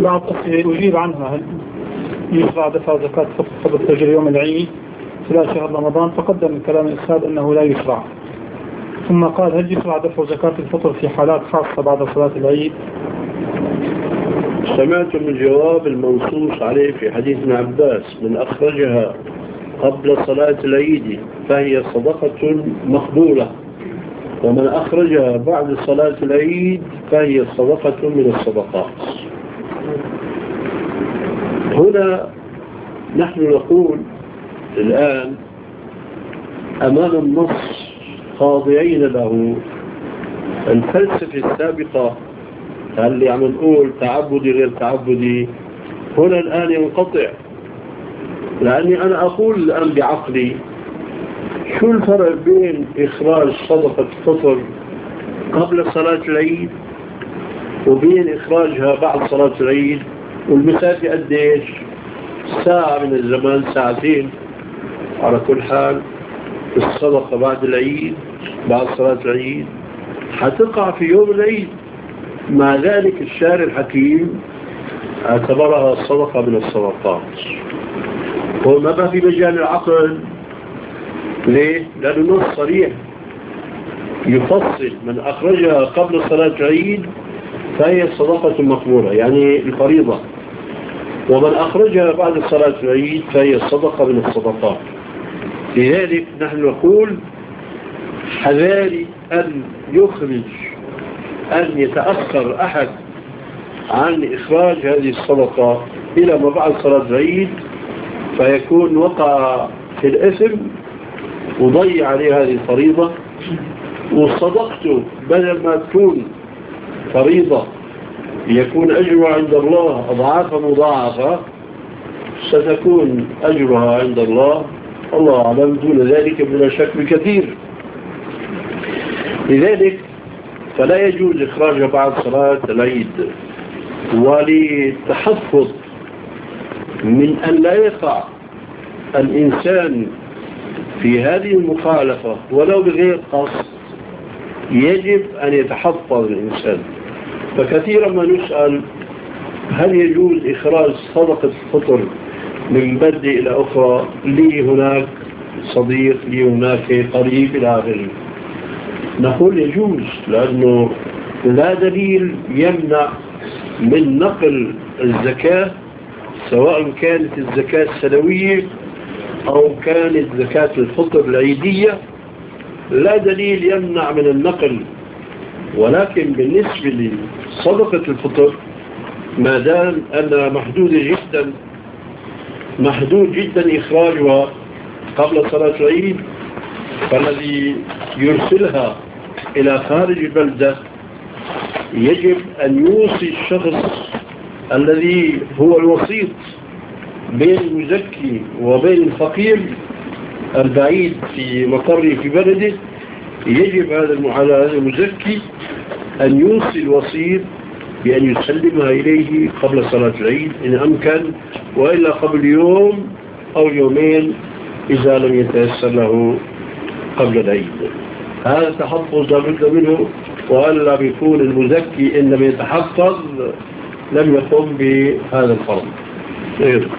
بعض أجيب عنها. هل يشرع دفع زكاة قبل الفجر يوم العيد خلال شهر رمضان؟ تقدم من كلام الأستاذ أنه لا يشرع. ثم قال هل يشرع دفع زكاة الفطر في حالات خاصة بعد صلاة العيد؟ سمعتم الجواب المنصوص عليه في حديث ابن عباس: من أخرجها قبل صلاة العيد فهي صدقة مقبولة، ومن أخرجها بعد صلاة العيد فهي صدقة من الصدقات. هنا نحن نقول الآن أمام النص خاضعين له. الفلسفة السابقة اللي عم نقول تعبدي غير تعبدي هنا الآن ينقطع، لأني أنا أقول الآن بعقلي شو الفرق بين إخراج صدقة الفطر قبل صلاة العيد وبين إخراجها بعد صلاة العيد؟ والمسافة قديش؟ ساعة من الزمان، ساعتين. على كل حال الصدقة بعد العيد بعد صلاة العيد حتقع في يوم العيد، مع ذلك الشارع الحكيم اعتبرها صدقة من الصدقات. وما في مجال العقل. ليه؟ لأنه النص صريح يفصل: من أخرجها قبل صلاة العيد فهي صدقة مقبولة، يعني الفريضة، ومن أخرجها بعد صلاة العيد فهي صدقة من الصدقات. لذلك نحن نقول حذاري أن يتأخر أحد عن إخراج هذه الصدقة إلى ما بعد صلاة العيد، فيكون وقع في الإثم وضيع عليه هذه الفريضة، وصدقته بدل ما تكون فريضة يكون أجرها عند الله أضعافا مضاعفة، ستكون أجرها عند الله الله أعلم دون ذلك بلا شك بكثير. لذلك فلا يجوز إخراجها بعد صلاة العيد، وللتحفظ من أن لا يقع الإنسان في هذه المخالفة ولو بغير قصد يجب أن يتحفظ الإنسان. فكثيرا ما نسأل هل يجوز إخراج صدقة الفطر من بلدة إلى أخرى، لي هناك صديق، لي هناك قريب إلى آخره. نقول يجوز، لأنه لا دليل يمنع من نقل الزكاة، سواء كانت الزكاة السنوية أو كانت زكاة الفطر العيدية، لا دليل يمنع من النقل. ولكن بالنسبة لصدقة الفطر ما دام أنها محدود جدا إخراجها قبل صلاة العيد، فالذي يرسلها إلى خارج البلدة يجب أن يوصي الشخص الذي هو الوسيط بين المزكي وبين الفقير البعيد في مقره في بلده. يجب هذا المزكي أن يوصي الوسيط بأن يسلمها إليه قبل صلاة العيد إن أمكن، وإلا قبل يوم أو يومين إذا لم يتيسر له قبل العيد. هذا تحفظ لابد منه، وألا بيكون المزكي إن لم يتحفظ لم يقم بهذا الفرض. السؤال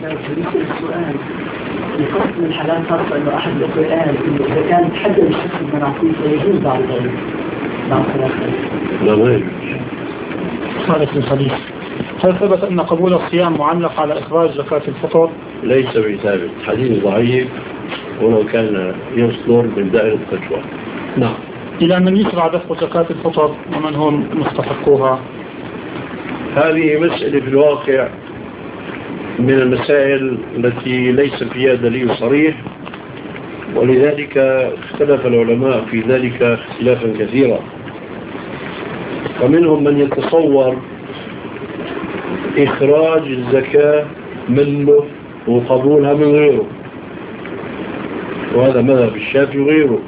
يقصد من حالات خاصة أنه أحد الأخوة قال إنه إذا كان تحدد الشخص المناقيس فيجوز بعد ذلك بعد صلاة العيد. لا ما يجوز. خالف الحديث. هل ثبت أن قبول الصيام معلق على إخراج زكاة الفطر؟ ليس بثابت، حديث ضعيف ولو كان يصدر من دائرة الفتوى. نعم. إلى من يشرع دفع زكاة الفطر ومن هم مستحقوها؟ هذه مسألة في الواقع من المسائل التي ليس فيها دليل صريح، ولذلك اختلف العلماء في ذلك اختلافا كثيرا. ومنهم من يتصور إخراج الزكاة منه وقبولها من غيره، وهذا مذهب الشافعي وغيره.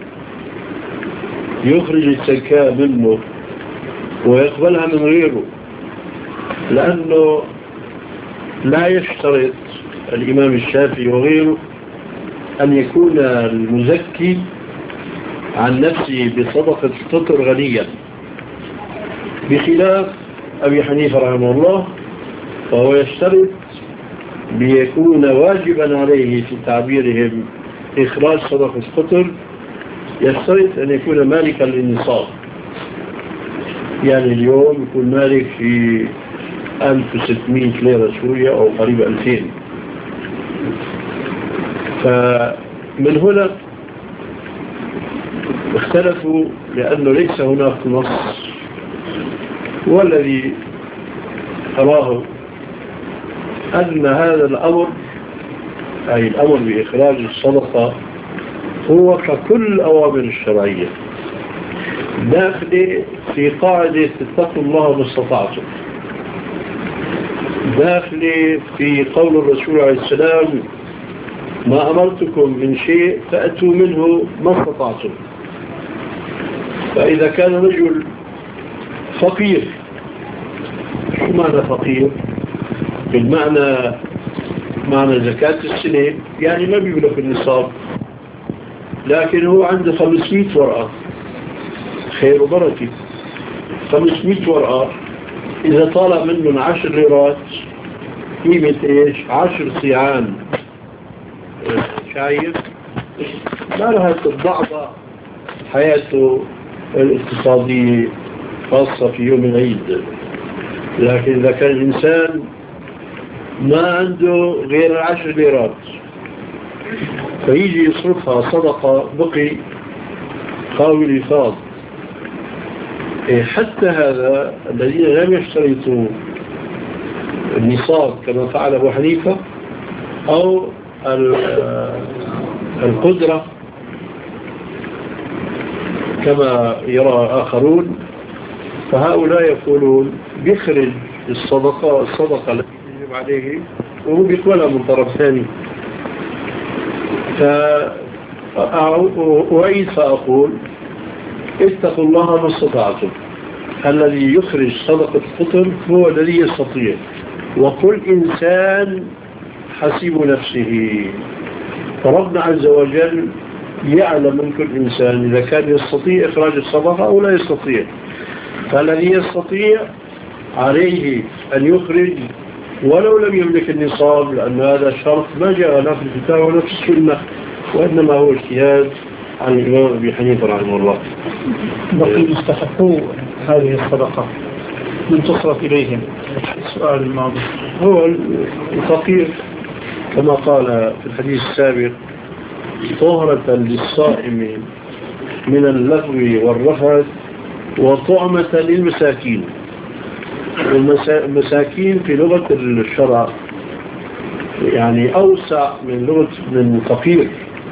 يخرج الزكاة منه ويقبلها من غيره، لأنه لا يشترط الإمام الشافعي وغيره أن يكون المزكي عن نفسه بصدقة الفطر غنيا، بخلاف أبي حنيفة رحمه الله فهو يشترط ليكون واجبا عليه في تعبيرهم إخراج صدقة الفطر، يشترط أن يكون مالكا للنصاب. يعني اليوم يكون مالك في 1600 ليرة سوريا أو قريب 2000. فمن هنا اختلفوا لأنه ليس هناك نص، والذي أراه أن هذا الأمر أي الأمر بإخراج الصدقة هو ككل الأوامر الشرعية داخل في قاعدة اتقوا الله ما استطعتم، داخل في قول الرسول عليه السلام ما أمرتكم من شيء فأتوا منه ما استطعتم. فإذا كان رجل فقير، شو معنى فقير؟ بالمعنى معنى زكاة السنة، يعني ما بيبلغ النصاب، لكن هو عنده 500 ورقة، خير وبركة. 500 ورقة إذا طالع منهم 10 ليرات قيمة إيش؟ 10 صيعان شايف؟ ما لها تتضعضع حياته الاقتصادية خاصة في يوم العيد. لكن إذا كان الإنسان ما عنده غير 10 ليرات فيجي يصرفها صدقة بقي خاوي الفاض، حتى هذا الذين لم يشترطوا النصاب كما فعل أبو حنيفة أو القدرة كما يرى آخرون، فهؤلاء يقولون بيخرج الصدقة التي يجب عليه وهو بيقبلها من طرف ثاني. فأعيد فأقول اتقوا الله ما استطعتم. الذي يخرج صدقة الفطر هو الذي يستطيع، وكل إنسان حسيب نفسه. فربنا عز وجل يعلم من كل إنسان إذا كان يستطيع إخراج الصدقة أو لا يستطيع. فالذي يستطيع عليه أن يخرج ولو لم يملك النصاب، لأن هذا شرط ما جاء لا في الكتاب ولا في السنة، وإنما هو اجتهاد عن الإمام أبي حنيفة رحمه الله. بقي مستحقوا هذه الصدقة من تصرف إليهم. السؤال الماضي هو الفقير كما قال في الحديث السابق طهرة للصائم من اللغو والرفث وطعمة للمساكين. المساكين في لغة الشرع يعني أوسع من لغة من فقير.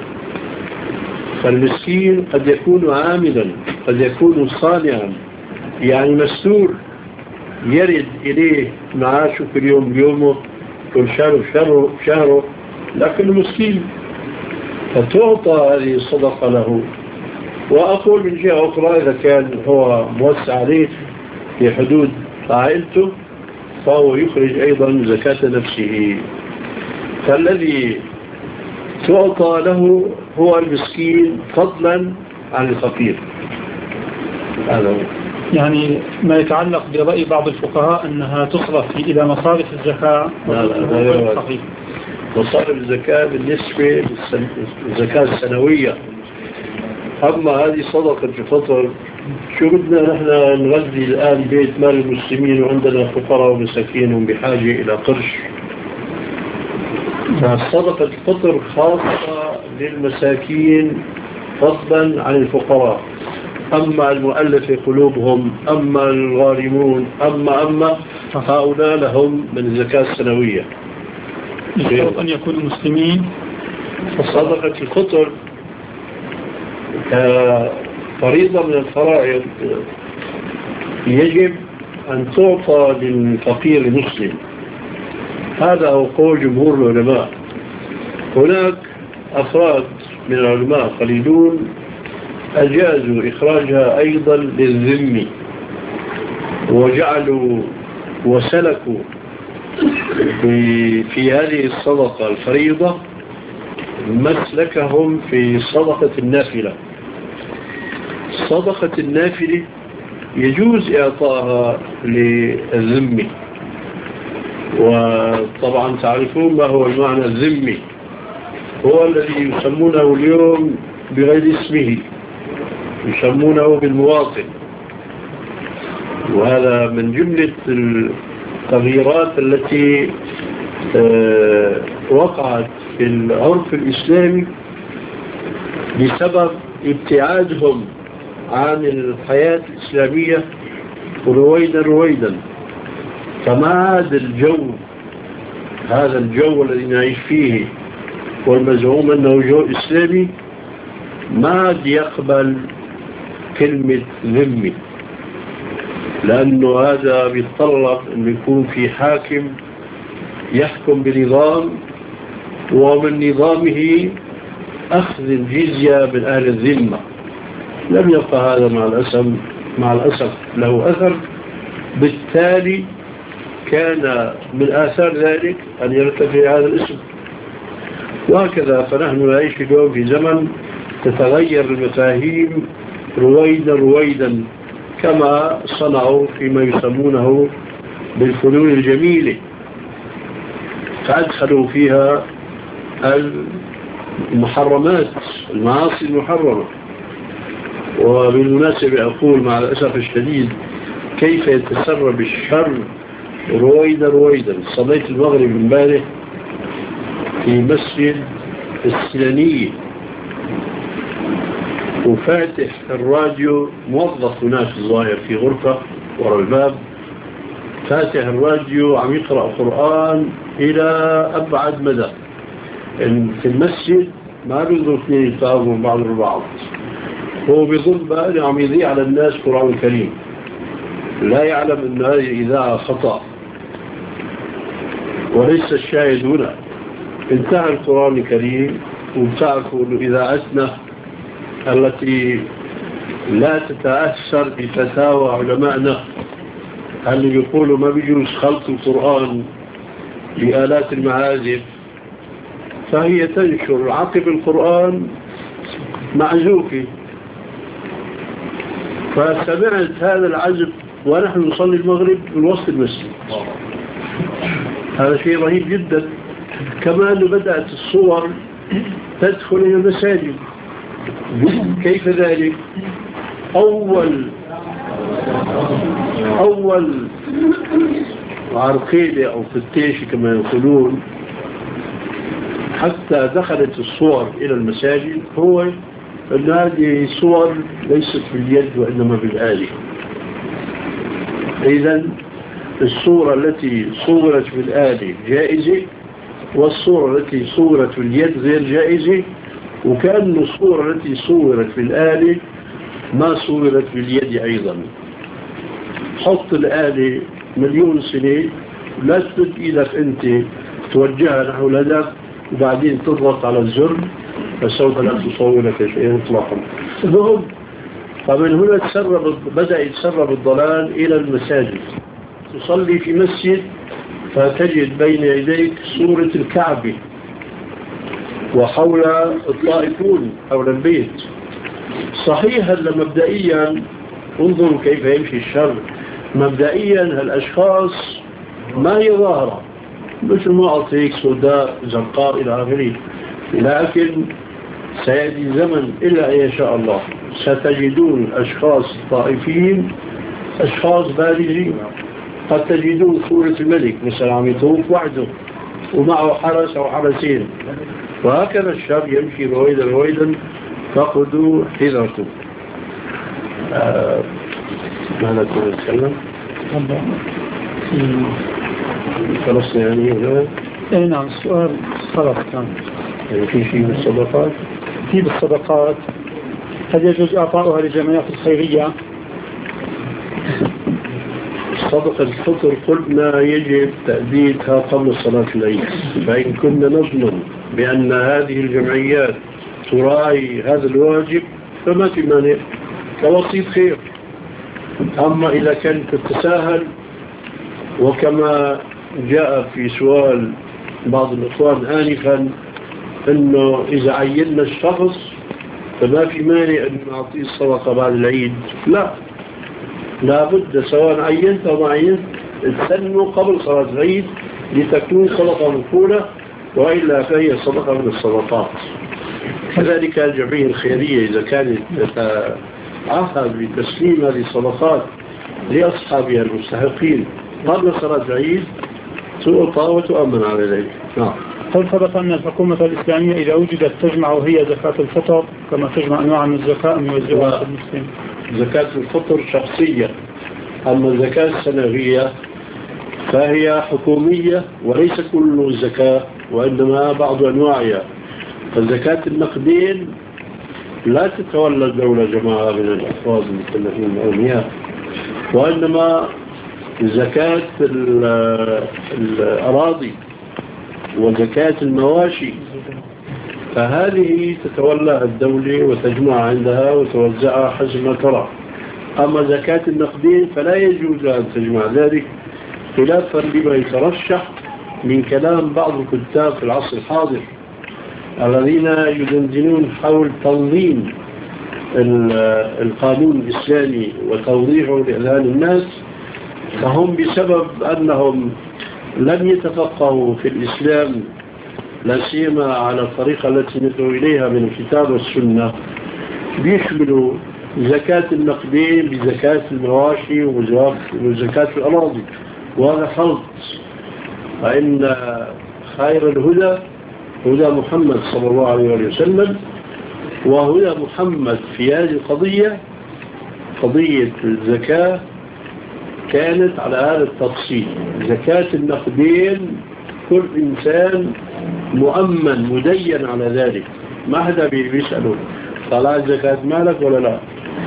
فالمسكين قد يكون عاملا، قد يكون صانعا، يعني مستور يرد إليه معاشه كل يوم بيومه، كل شهر بشهره، لكن مسكين فتعطى هذه الصدقة له. وأقول من جهة أخرى إذا كان هو موسع عليه في حدود عائلته فهو يخرج أيضا زكاة نفسه. فالذي تعطى له هو المسكين فضلا عن الفقير. هذا هو. يعني ما يتعلق برأي بعض الفقهاء أنها تصرف إلى مصارف الزكاة. لا صحيح. مصارف الزكاة بالنسبة للزكاة السنوية. أما هذه صدقة الفطر شو بدنا نحن نغذي الآن بيت مال المسلمين وعندنا فقراء ومساكين بحاجة إلى قرش. فصدقة الفطر خاصة للمساكين فضلا عن الفقراء. أما المؤلف قلوبهم، أما الغارمون، أما هؤلاء لهم من الزكاة السنوية. يجب أن يكونوا مسلمين. فصدقة الفطر كفريضة من الفرائض يجب أن تعطى للفقير المسلم. هذا هو قول جمهور العلماء. هناك أفراد من العلماء قليلون أجازوا إخراجها أيضا للذم، وجعلوا وسلكوا في هذه الصدقة الفريضة مسلكهم في صدقة النافلة. صدقة النافلة يجوز إعطاها للذم، وطبعا تعرفون ما هو المعنى الذمي، هو الذي يسمونه اليوم بغير اسمه، يسمونه بالمواطن. وهذا من جملة التغييرات التي وقعت في العرف الإسلامي بسبب ابتعادهم عن الحياة الإسلامية رويدا. فما عاد الجو، هذا الجو الذي نعيش فيه والمزعوم أنه جو إسلامي، ما عاد يقبل كلمة ذمي، لأنه هذا بيتطلب أن يكون في حاكم يحكم بنظام، ومن نظامه أخذ الجزية من أهل الذمة. لم يبقى هذا مع الأسف له أثر. بالتالي كان من آثار ذلك أن يرتفع هذا الاسم، وهكذا. فنحن نعيش اليوم في زمن تتغير المفاهيم رويدا كما صنعوا فيما يسمونه بالفنون الجميلة، فأدخلوا فيها المحرمات، المعاصي المحرمة. وبالمناسبة أقول مع الأسف الشديد كيف يتسرب الشر رويدا. صليت المغرب امبارح في مسجد السلانية، وفاتح الراديو، موظف هناك الظاهر في غرفة وراء الباب، فاتح الراديو عم يقرأ قرآن إلى أبعد مدى. في المسجد ما بيقدروا اثنين يتفاهموا بعض البعض، هو بيظن بقى عم يذيع على الناس قرآن كريم، لا يعلم أن هذه الإذاعة خطأ، وليس الشاهد هنا. انتهى القرآن الكريم، وبتعرفوا أن إذاعتنا التي لا تتأثر بفتاوى علمائنا اللي بيقولوا ما بيجوز خلط القرآن بآلات المعازف، فهي تنشر عقب القرآن معزوفة. فسمعت هذا العزف ونحن نصلي المغرب من وسط المسجد. هذا شيء رهيب جدا. كما أنه بدأت الصور تدخل إلى المساجد. كيف ذلك؟ أول عرقيلة أو فتيش كما يقولون حتى دخلت الصور إلى المساجد هو أن هذه الصور ليست باليد وإنما بالآلة. إذن الصورة التي صورت بالآلة جائزة، والصورة التي صورت باليد غير جائزة، وكأن الصورة التي صورت بالآلة ما صورت باليد أيضا. حط الآلة مليون سنة، لا تمد إيدك أنت توجهها نحو الهدف وبعدين تضغط على الزر فسوف لا تصور لك شيء إطلاقا. فمن هنا بدأ يتسرب الضلال إلى المساجد. تصلي في مسجد فتجد بين يديك صورة الكعبة وحول الطائفون حول البيت. صحيح هلا مبدئيا انظروا كيف يمشي الشر. مبدئيا هالأشخاص ما هي ظاهرة، مثل ما أعطيك سوداء زرقاء إلى آخره، لكن سيأتي زمن إلا إن شاء الله ستجدون أشخاص طائفين، أشخاص بالغين. قد تجدون صورة الملك مثلا عم يطوف وحده ومعه حرس أو حرسين، وهكذا الشر يمشي رويدا. فخذوا حذركم. ماذا كنا نتكلم؟ خلصنا يعني هنا؟ اي نعم. السؤال خلاص كان يعني في شيء بالصدقات؟ في بالصدقات هل يجوز إعطاؤها للجمعيات الخيرية؟ صدقة الفطر قلنا يجب تأديتها قبل صلاة العيد، فإن كنا نظن بأن هذه الجمعيات تراعي هذا الواجب فما في مانع، كوسيط خير. أما إذا كانت تتساهل، وكما جاء في سؤال بعض الإخوان آنفا أنه إذا عيننا الشخص فما في مانع أن نعطيه الصدقة بعد العيد، لا بد سواء عينت أو ما عينت تسنوا قبل صلاة العيد لتكون صدقة مقبولة، وإلا فهي صدقة من الصدقات. كذلك الجمعية الخيرية إذا كانت تتعهد بتسليم هذه الصدقات لأصحابها المستحقين قبل صلاة العيد تؤطى وتؤمن على ذلك. نعم. هل ثبت أن الحكومة الإسلامية إذا وجدت تجمع هي زكاة الفطر كما تجمع أنواع من الزكاة أم يوزعها المسلم؟ زكاة الفطر شخصية، أما الزكاة السنوية فهي حكومية وليس كل الزكاة وإنما بعض أنواعها. فالزكاة النقدين لا تتولى الدولة جماعة من الأفراد المكلفين الأغنياء، وإنما زكاة الأراضي وزكاة المواشي فهذه تتولى الدولة وتجمع عندها وتوزعها حسب ما ترى. أما زكاة النقدين فلا يجوز أن تجمع ذلك، خلافا لما يترشح من كلام بعض الكتاب في العصر الحاضر الذين يدندنون حول تنظيم القانون الإسلامي وتوضيحه لأذهان الناس. فهم بسبب أنهم لم يتفقهوا في الإسلام لا سيما على الطريقة التي ندعو إليها من الكتاب والسنة، بيشملوا زكاة النقدين بزكاة المواشي وزكاة الأراضي، وهذا خلط. فإن خير الهدى هدى محمد صلى الله عليه وسلم، وهدى محمد في هذه القضية قضية الزكاة كانت على هذا التفصيل. زكاة النقدين كل إنسان مؤمن مدين على ذلك، ما حدا بيسأله طلع زكاة مالك ولا لا.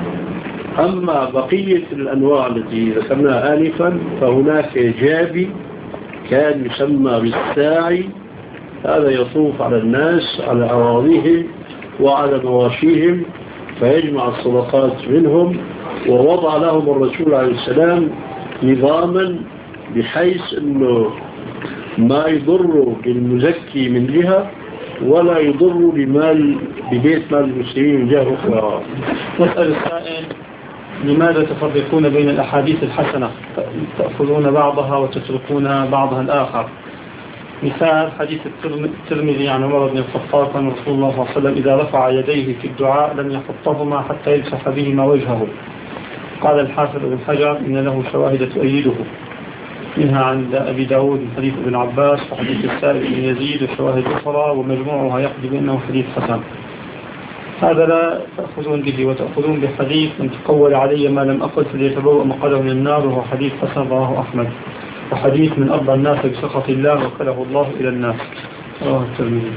أما بقية الأنواع التي ذكرناها آنفا فهناك جابي كان يسمى بالساعي، هذا يطوف على الناس على أراضيهم وعلى مواشيهم فيجمع الصدقات منهم، ووضع لهم الرسول عليه السلام نظاما بحيث أنه ما يضر بالمزكي من جهة ولا يضر ببيت مال المسلمين من جهة أخرى. نسأل السائل: لماذا تفرقون بين الأحاديث الحسنة؟ تأخذون بعضها وتتركون بعضها الآخر. مثال حديث الترمذي عن عمر بن الخطاب أن رسول الله صلى الله عليه وسلم إذا رفع يديه في الدعاء لم يحطهما حتى يمسح بهما وجهه. قال الحافظ ابن حجر إن له شواهد تؤيده، منها عند أبي داود من حديث ابن عباس وحديث السائب بن يزيد وشواهد أخرى، ومجموعها يقضي بأنه حديث حسن. هذا لا تأخذون به، وتأخذون بحديث من تقول علي ما لم أقل فليتبوأ مقعده من النار، وهو حديث حسن رواه أحمد، وحديث من أرضى الناس بسخط الله وكله الله إلى الناس رواه الترمذي.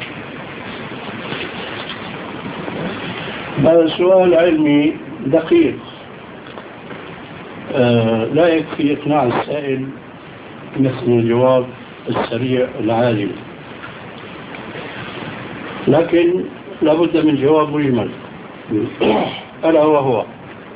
هذا سؤال علمي دقيق، لا يكفي إقناع السائل مثل الجواب السريع العالم، لكن لابد من جواب مجمل، ألا وهو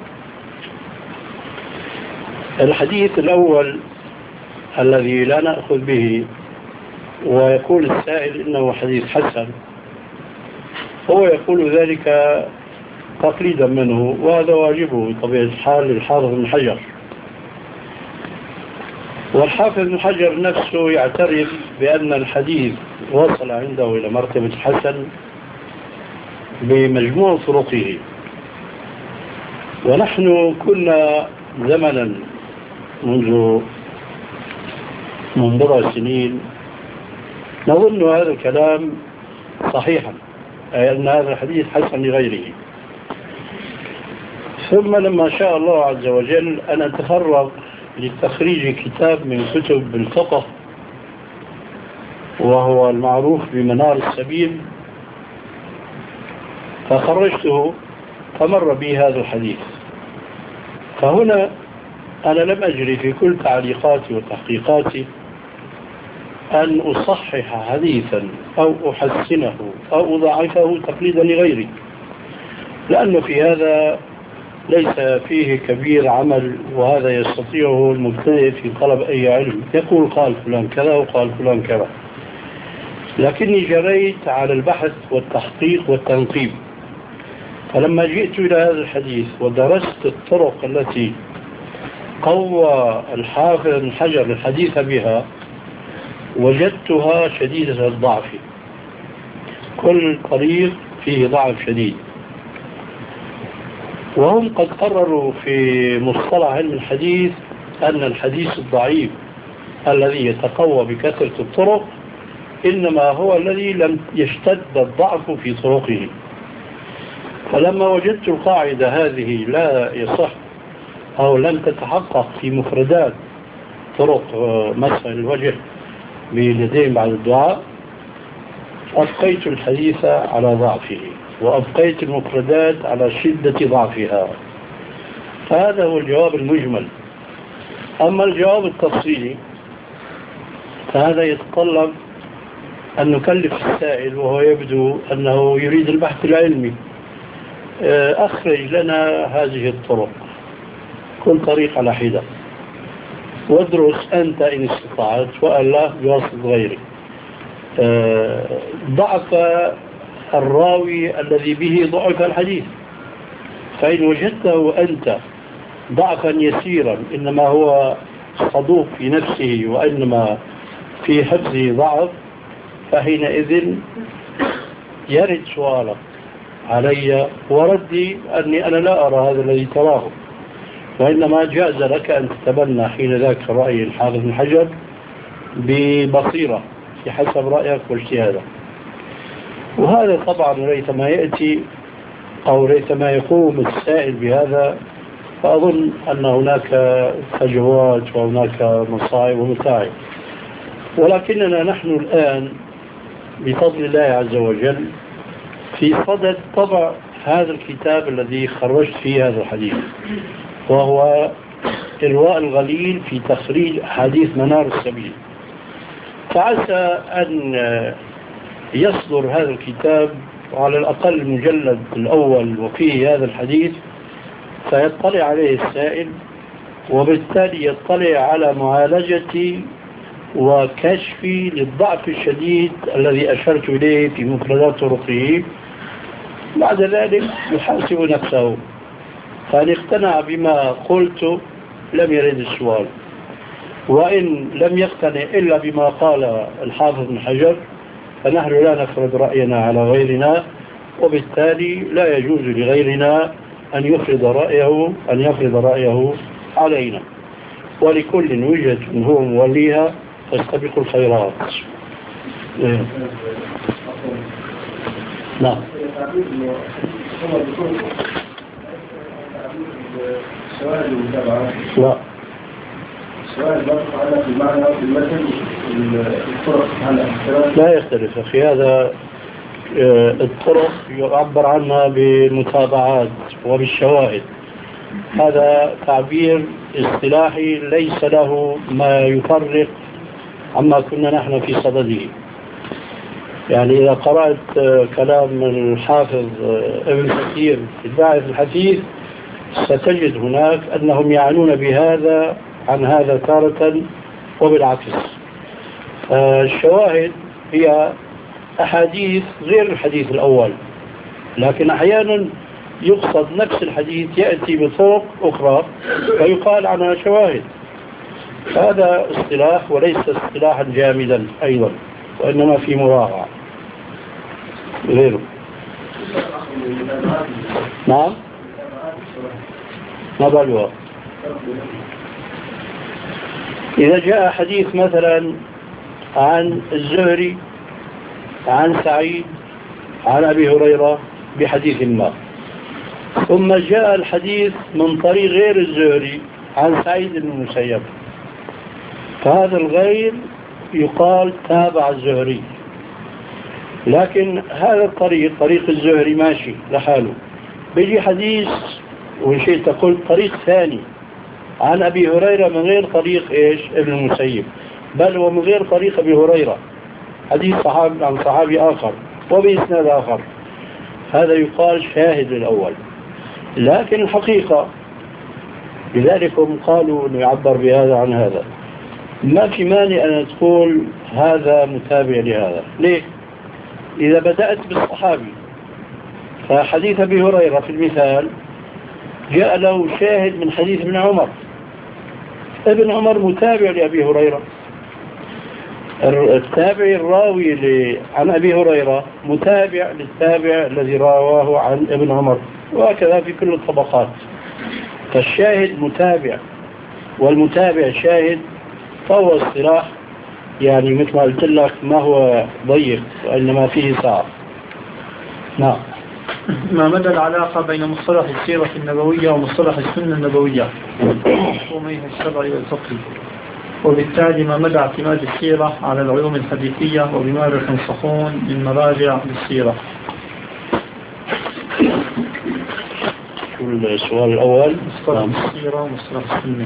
الحديث الأول الذي لا نأخذ به ويقول السائل إنه حديث حسن، هو يقول ذلك تقليدا منه، وهذا واجبه بطبيعة الحال للحافظ بن حجر. والحافظ بن حجر نفسه يعترف بأن الحديث وصل عنده إلى مرتبة الحسن بمجموع طرقه. ونحن كنا زمنا منذ بضع سنين نظن هذا الكلام صحيحا، أي أن هذا الحديث حسن لغيره. ثم لما شاء الله عز وجل أن أتفرغ لتخريج كتاب من كتب الفقه وهو المعروف بمنار السبيل، فخرجته فمر بي هذا الحديث. فهنا أنا لم أجري في كل تعليقاتي وتحقيقاتي أن أصحح حديثا أو أحسنه أو أضعفه تقليدا لغيري، لأنه في هذا ليس فيه كبير عمل، وهذا يستطيعه المبتدئ في طلب أي علم، يقول قال فلان كذا وقال فلان كذا. لكني جريت على البحث والتحقيق والتنقيب، فلما جئت إلى هذا الحديث ودرست الطرق التي قوى الحافظ بن حجر الحديث بها، وجدتها شديدة الضعف، كل طريق فيه ضعف شديد. وهم قد قرروا في مصطلح علم الحديث أن الحديث الضعيف الذي يتقوى بكثرة الطرق إنما هو الذي لم يشتد الضعف في طرقه. فلما وجدت القاعدة هذه لا يصح أو لم تتحقق في مفردات طرق مسح الوجه باليدين بعد الدعاء، أبقيت الحديث على ضعفه وأبقيت المفردات على شدة ضعفها. هذا هو الجواب المجمل. أما الجواب التفصيلي فهذا يتطلب أن نكلف السائل، وهو يبدو أنه يريد البحث العلمي. أخرج لنا هذه الطرق، كل طريق على حدة، وادرس أنت إن استطعت، وألا بواسطة غيرك ضعف الراوي الذي به ضعف الحديث. فإن وجدته أنت ضعفا يسيرا إنما هو صدوق في نفسه وإنما في حفظه ضعف، فحينئذ يرد سؤالك علي وردي أني أنا لا أرى هذا الذي تراه، وإنما جاز لك أن تتبنى حين ذاك رأي الحافظ بن حجر ببصيرة في حسب رأيك واجتهادك. وهذا طبعا ريثما يأتي أو ريثما يقوم السائل بهذا فأظن أن هناك فجوات وهناك مصاعب ومتاعب. ولكننا نحن الآن بفضل الله عز وجل في صدد طبع هذا الكتاب الذي خرجت فيه هذا الحديث، وهو إرواء الغليل في تخريج حديث منار السبيل. فعسى أن يصدر هذا الكتاب على الأقل المجلد الأول وفيه هذا الحديث، فيطلع عليه السائل، وبالتالي يطلع على معالجتي وكشفي للضعف الشديد الذي أشرت إليه في مفردات طرقه. بعد ذلك يحاسب نفسه، فإن اقتنع بما قلت لم يرد السؤال، وإن لم يقتنع إلا بما قال الحافظ بن حجر فنحن لا نفرض رأينا على غيرنا، وبالتالي لا يجوز لغيرنا أن يفرض رأيه علينا. ولكل وجهة هو موليها فاستبقوا الخيرات. نعم. لا. لا يختلف أخي، هذا الطرق يعبر عنها بالمتابعات وبالشواهد. هذا تعبير اصطلاحي ليس له ما يفرق عما كنا نحن في صدده. يعني إذا قرأت كلام الحافظ ابن كثير في الباعث الحديث ستجد هناك أنهم يعنون بهذا عن هذا تارة وبالعكس. الشواهد هي أحاديث غير الحديث الأول، لكن أحيانا يقصد نفس الحديث يأتي بطرق أخرى ويقال عنها شواهد. هذا اصطلاح وليس اصطلاحا جامدا أيضا، وإنما في مراعاة غيره. نعم. ما بالها إذا جاء حديث مثلا عن الزهري عن سعيد عن أبي هريرة بحديث ما، ثم جاء الحديث من طريق غير الزهري عن سعيد بن المسيب، فهذا الغير يقال تابع الزهري. لكن هذا الطريق طريق الزهري ماشي لحاله، بيجي حديث وشيء تقول طريق ثاني عن أبي هريرة من غير طريق ابن المسيب، بل ومن غير طريق أبي هريرة، حديث صحابي عن صحابي آخر وبإسناد آخر، هذا يقال شاهد الأول. لكن الحقيقة لذلك هم قالوا أنه يعبر بهذا عن هذا، ما في مانع أن تقول هذا متابع لهذا. ليه؟ إذا بدأت بالصحابي فحديث أبي هريرة في المثال جاء له شاهد من حديث ابن عمر، ابن عمر متابع لأبي هريرة، التابع الراوي عن أبي هريرة متابع للتابع الذي رواه عن ابن عمر، وهكذا في كل الطبقات. فالشاهد متابع والمتابع شاهد، فهو اصطلاح يعني مثل ما قلت لك ما هو ضيق وإنما فيه صعب. نعم. ما مدى العلاقة بين مصطلح السيرة النبوية ومصطلح السنة النبوية ومفهوميها الشرعي والفقهي؟ وبالتالي ما مدى اعتماد السيرة على العلوم الحديثية وبماذا تنصحون من مراجع للسيرة؟ السؤال الأول مصطلح السيرة ومصطلح السنة.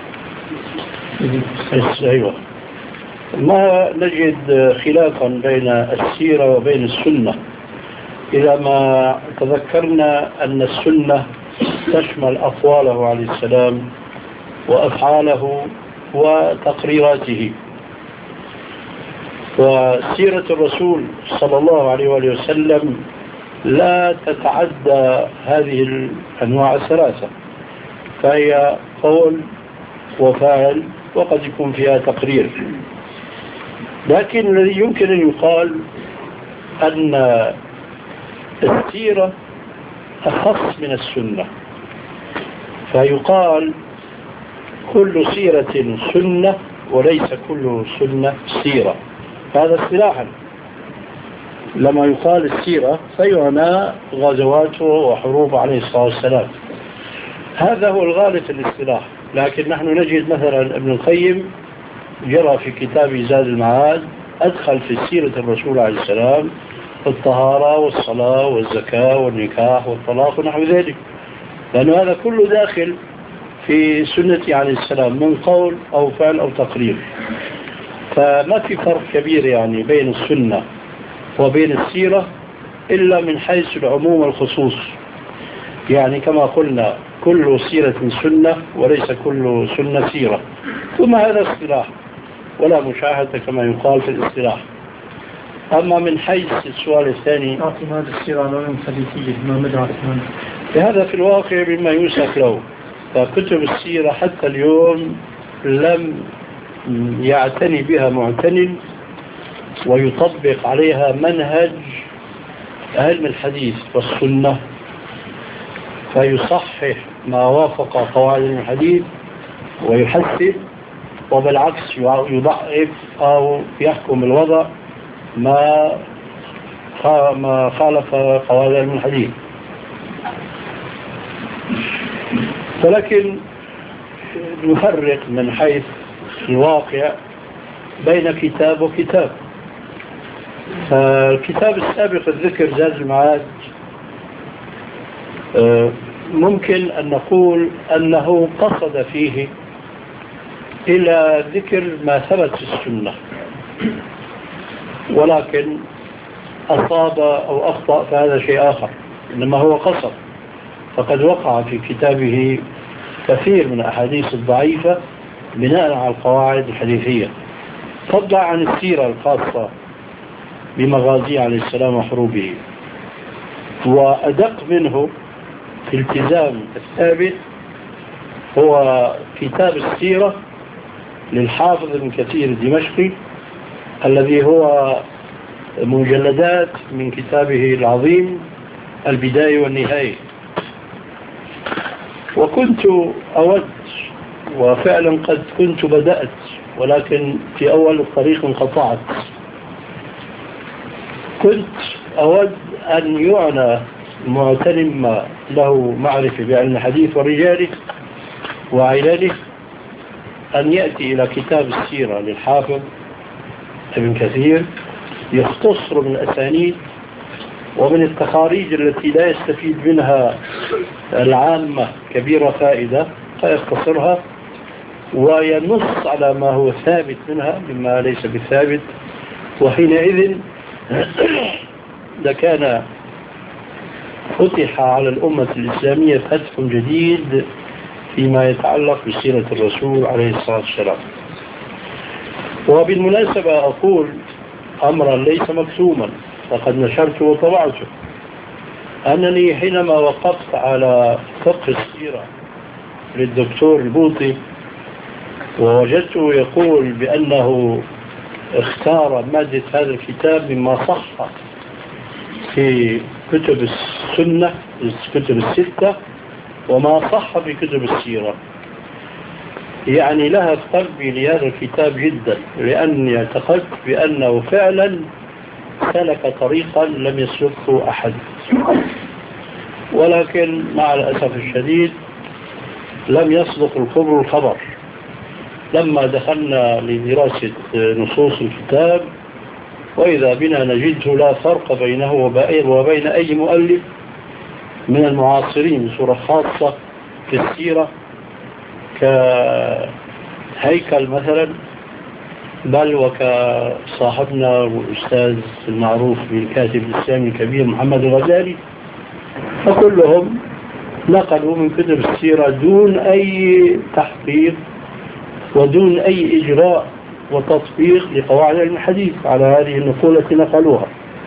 أيوة. ما نجد خلافا بين السيرة وبين السنة إذا ما تذكرنا أن السنة تشمل أقواله عليه السلام وأفعاله وتقريراته، وسيرة الرسول صلى الله عليه وآله وسلم لا تتعدى هذه الأنواع الثلاثة، فهي قول وفعل وقد يكون فيها تقرير. لكن الذي يمكن أن يقال أن السيرة أخص من السنة، فيقال كل سيرة سنة وليس كل سنة سيرة. هذا اصطلاحا لما يقال السيرة فيعنى غزواته وحروب عليه الصلاة والسلام، هذا هو الغالب في الاصطلاح. لكن نحن نجد مثلا ابن القيم جرى في كتاب زاد المعاد أدخل في سيرة الرسول عليه السلام الطهارة والصلاة والزكاة والنكاح والطلاق ونحو ذلك، لأن هذا كله داخل في سنة عليه السلام من قول أو فعل أو تقرير. فما في فرق كبير يعني بين السنة وبين السيرة إلا من حيث العموم والخصوص، يعني كما قلنا كل سيرة سنة وليس كل سنة سيرة، ثم هذا اصطلاح ولا مشاهدة كما يقال في الاصطلاح. أما من حيث السؤال الثاني اعتماد السيرة على العلوم الحديثية، ما مدى اعتماده؟ هذا في الواقع مما يوسف له، فكتب السيرة حتى اليوم لم يعتني بها معتن ويطبق عليها منهج علم الحديث والسنة فيصحح ما وافق قواعد الحديث ويحسن، وبالعكس يضعف أو يحكم الوضع ما خالف قواعد علم الحديث. ولكن نفرق من حيث الواقع بين كتاب وكتاب. فالكتاب السابق الذكر زاد المعاد ممكن أن نقول أنه قصد فيه إلى ذكر ما ثبت في السنة، ولكن أصاب أو أخطأ فهذا شيء آخر، إنما هو قصد. فقد وقع في كتابه كثير من الأحاديث الضعيفة بناء على القواعد الحديثية، فضلا عن السيرة الخاصة بمغازي عليه السلام وحروبه. وأدق منه في التزام الثابت هو كتاب السيرة للحافظ ابن كثير الدمشقي الذي هو مجلدات من كتابه العظيم البداية والنهاية. وكنت أود وفعلا قد كنت بدأت، ولكن في أول الطريق انقطعت. كنت أود أن يعنى معتن له معرفة بعلم الحديث ورجاله وعلله أن يأتي إلى كتاب السيرة للحافظ ابن كثير يختصر من الأسانيد ومن التخاريج التي لا يستفيد منها العامة كبيرة فائدة فيختصرها وينص على ما هو ثابت منها مما ليس بثابت. وحينئذ لكان فتح على الأمة الإسلامية فتح جديد فيما يتعلق بسيرة الرسول عليه الصلاة والسلام. وبالمناسبة أقول أمرا ليس مكتوما فقد نشرته وطبعته، أنني حينما وقفت على فقه السيرة للدكتور البوطي ووجدته يقول بأنه اختار مادة هذا الكتاب مما صح في كتب السنة الكتب الستة وما صح في كتب السيرة. يعني لها قلبي لهذا الكتاب جدا، لأني اعتقدت بأنه فعلا سلك طريقا لم يسلكه أحد. ولكن مع الأسف الشديد لم يصدق الخبر. لما دخلنا لدراسة نصوص الكتاب وإذا بنا نجده لا فرق بينه وبين أي مؤلف من المعاصرين بصورة خاصة في السيرة كهيكل مثلا، بل وكصاحبنا والأستاذ المعروف بالكاتب الإسلامي الكبير محمد الغزالي، فكلهم نقلوا من كتب السيرة دون أي تحقيق ودون أي إجراء وتطبيق لقواعد علم الحديث على هذه النقول التي نقلوها.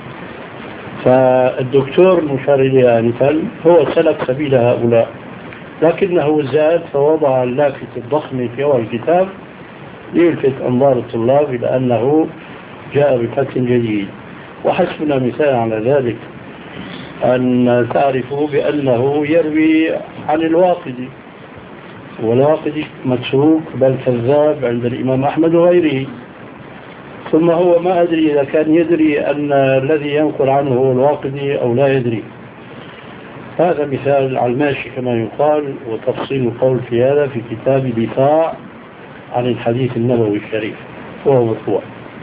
فالدكتور المشار إليه آنفا هو سلك سبيل هؤلاء، لكنه زاد فوضع اللافت الضخم في أول الكتاب ليلفت أنظار الطلاب إلى أنه جاء بفتح جديد. وحسبنا مثال على ذلك أن تعرفوا بأنه يروي عن الواقدي، والواقدي متروك بل كذاب عند الإمام أحمد وغيره. ثم هو ما أدري إذا كان يدري أن الذي ينقل عنه هو الواقدي أو لا يدري. هذا مثال على الماشي كما يقال، وتفصيل القول في هذا في كتاب دفاع عن الحديث النبوي الشريف وهو مطبوع.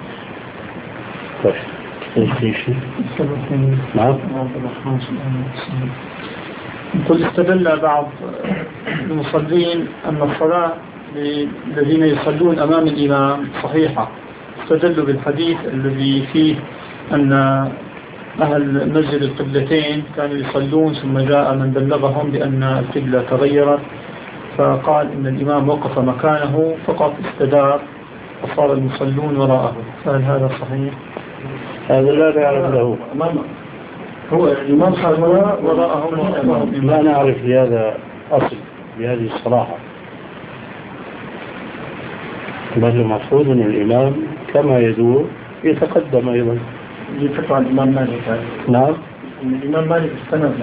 نعم. قل استدل بعض المصلين أن الصلاة للذين يصلون أمام الإمام صحيحة، استدلوا بالحديث الذي فيه أن أهل مسجد القبلتين كانوا يصلون ثم جاء من بلغهم بأن القبلة تغيرت، فقال إن الإمام وقف مكانه فقط استدار وصار المصلون وراءه. فهل هذا صحيح؟ هذا لا نعرف له. هو الإمام صار وراءهم لا نعرف لهذا أصل بهذه الصراحة، بل المفروض أن الإمام كما يدور يتقدم أيضا. يفتح عن الإمام مالك. نعم. الإمام مالك استند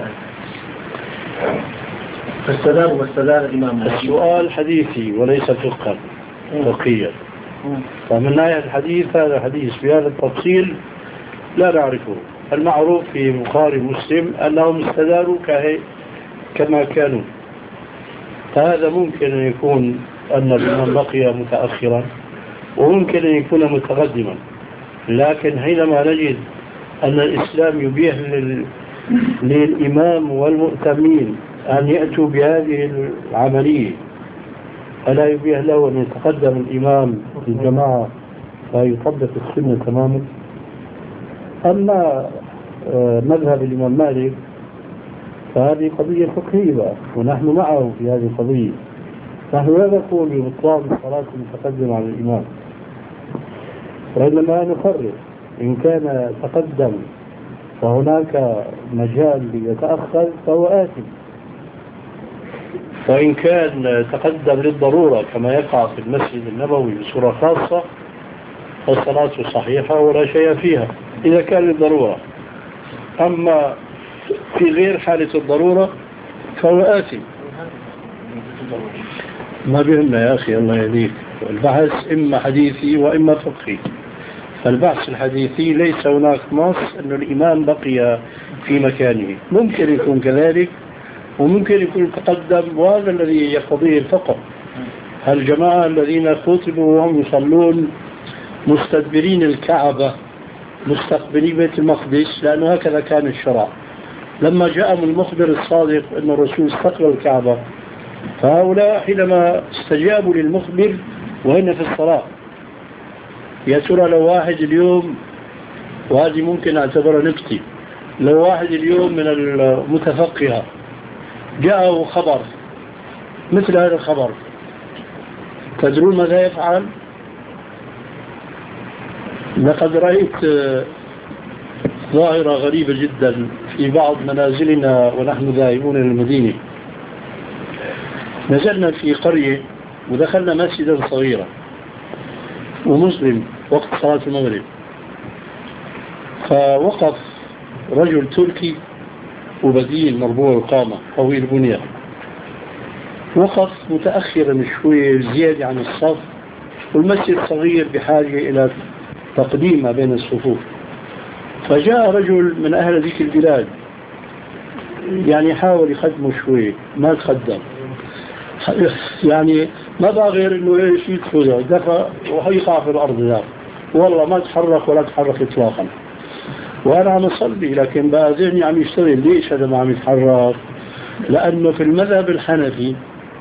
فاستدار واستدار الإمام مالك. السؤال حديثي وليس فقهيا. فمن ناحية الحديث هذا حديث بهذا التفصيل لا نعرفه. المعروف في البخاري ومسلم أنهم استداروا كما كانوا. فهذا ممكن أن يكون أن الإمام بقي متأخرا وممكن أن يكون متقدما، لكن حينما نجد أن الإسلام يبيح للإمام والمؤتمين أن يأتوا بهذه العملية، ألا يبيح له أن يتقدم الإمام في الجماعة فيطبق السنة تماما؟ أما مذهب الإمام مالك فهذه قضية فقهية ونحن معه في هذه القضية. نحن لا نقول ببطلان الصلاة المتقدم على الإمام، وإنما نقرر إن كان تقدم فهناك مجال ليتأخر فهو آثم، وإن كان تقدم للضرورة كما يقع في المسجد النبوي بصورة خاصة فالصلاة صحيحة ولا شيء فيها إذا كان للضرورة. أما في غير حالة الضرورة فهو آثم. ما بهمنا يا أخي الله يهديك، البحث إما حديثي وإما فقهي. فالبحث الحديثي ليس هناك نص أن الإمام بقي في مكانه، ممكن يكون كذلك وممكن يكون تقدم، وهذا الذي يقضيه الفقه. الجماعة الذين خطبوا وهم يصلون مستدبرين الكعبة مستقبلي بيت المقدس، لأنه هكذا كان الشرع. لما جاءهم المخبر الصادق أن الرسول استقبل الكعبة، فهؤلاء حينما استجابوا للمخبر وهن في الصلاة. يا ترى لو واحد اليوم، وهذه ممكن أعتبرها نكتة، لو واحد اليوم من المتفقهة جاءه خبر مثل هذا الخبر، تدرون ماذا يفعل؟ لقد رأيت ظاهرة غريبة جدا في بعض منازلنا ونحن ذاهبون إلى المدينة. نزلنا في قرية ودخلنا مسجدا صغيرا ومسلم وقت صلاة المغرب، فوقف رجل تركي وبديل مربوع القامة طويل البنية، وقف متأخرا شوي زيادة عن الصف، والمسجد صغير بحاجة إلى تقديم بين الصفوف. فجاء رجل من أهل ذيك البلاد يعني حاول يخدمه شوي، ما تخدم، يعني ما بقى غير انه ايش يدخل دفع ويقع في الارض ذاك، والله ما تحرك ولا تحرك اطلاقا. وانا عم اصلي لكن بقى ذهني عم يشتغل، ليش هذا ما عم يتحرك؟ لانه في المذهب الحنفي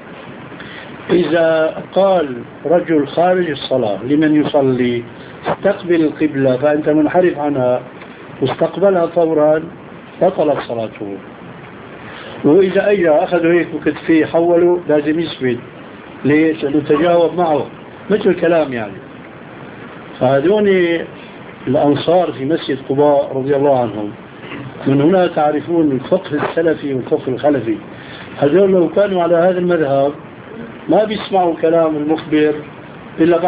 اذا قال رجل خارج الصلاة لمن يصلي استقبل القبلة فانت منحرف عنها واستقبلها فورا بطلت صلاته. وإذا أجى أخذوا هيك بكتفيه حولوا لازم يثبت، ليش؟ لأنه تجاوب معه مثل الكلام يعني. فهذون الأنصار في مسجد قباء رضي الله عنهم، من هنا تعرفون الفقه السلفي والفقه الخلفي. هذول لو كانوا على هذا المذهب ما بيسمعوا كلام المخبر إلا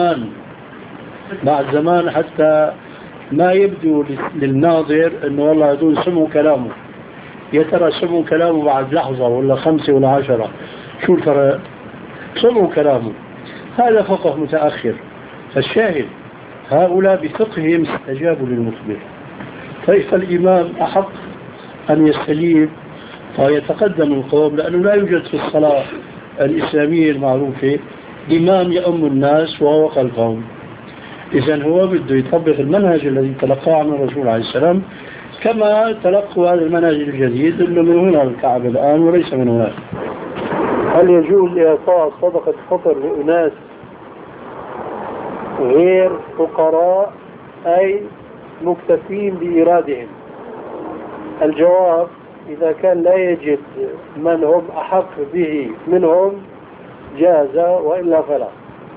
بعد زمان حتى ما يبدو للناظر أنه والله هذول سمعوا كلامه. يا ترى سمعوا كلامه بعد لحظة ولا 5 ولا 10؟ شو الفرق؟ سمعوا كلامه، هذا فقه متأخر. فالشاهد هؤلاء بفقههم استجابوا للمخبر. كيف الإمام أحق أن يستجيب ويتقدم القوم، لأنه لا يوجد في الصلاة الإسلامية المعروفة إمام يؤم الناس وهو خلفهم. إذن هو بده يطبق المنهج الذي تلقاه عن الرسول عليه السلام كما تلقوا هذا المنهج الجديد انه من هنا الكعب الآن وليس من هناك. هل يجوز إعطاء صدقة فطر لأناس غير فقراء أي مكتفين بإيرادهم؟ الجواب: إذا كان لا يجد من هم أحق به منهم جاز، وإلا فلا.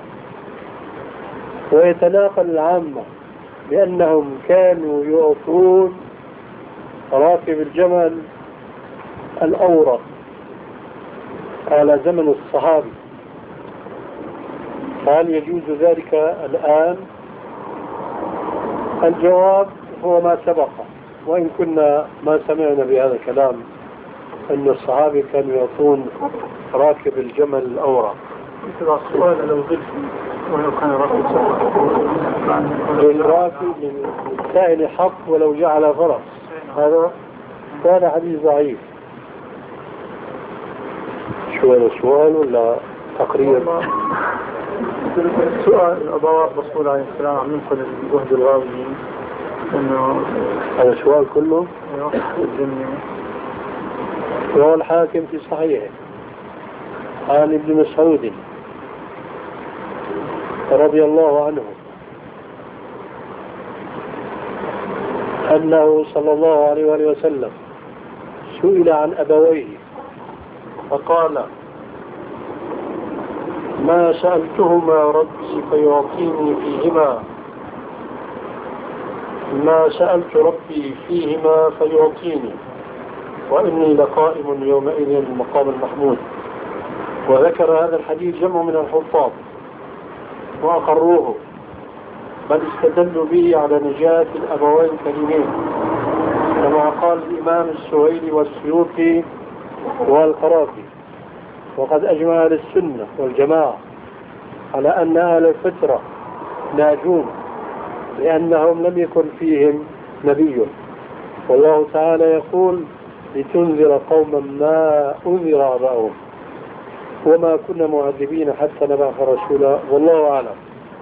ويتناقل العامة بأنهم كانوا يعطون راكب الجمل الأورق على زمن الصحابي، فهل يجوز ذلك الآن؟ الجواب هو ما سبق، وإن كنا ما سمعنا بهذا الكلام أن الصحابي كانوا يعطون راكب الجمل الأورق. السؤال لو ضد ولو كان راكب الراكب للسائل حق ولو جعل فرس، هذا كان حديث ضعيف. شو هذا سؤال ولا تقرير؟ سؤال الأبواب الرسول عليه السلام عم ينقل الجهد الغاوي إنه هذا سؤال كله الدنيا. وهو الحاكم في صحيحه عن ابن مسعود رضي الله عنه أنه صلى الله عليه وآله وسلم سئل عن أبويه فقال: ما سألتهما ربي فيعطيني فيهما، ما سألت ربي فيهما فيعطيني، وإني لقائم يومئذ المقام المحمود. وذكر هذا الحديث جمع من الحفاظ وأقروه، بل استدلوا به على نجاة الأبوين الكريمين، كما قال الإمام السهيلي والسيوطي والقرافي. وقد أجمع أهل السنة والجماعة على أن أهل الفترة ناجون لأنهم لم يكن فيهم نبي، والله تعالى يقول: لتنذر قوما ما أنذر آباؤهم وما كنا معذبين حتى نبعث رسولا، والله أعلم.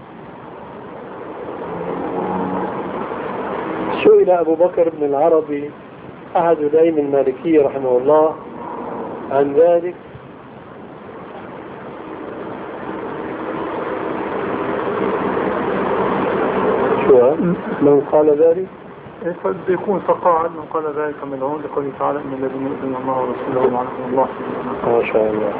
سئل أبو بكر بن العربي أحد الأئمة المالكية رحمه الله عن ذلك، من قال ذلك؟ قد يكون فقاعد من قال ذلك منهم لقوله تعالى: إن الذين يؤذون الله ورسوله لعنهم الله. ما شاء الله.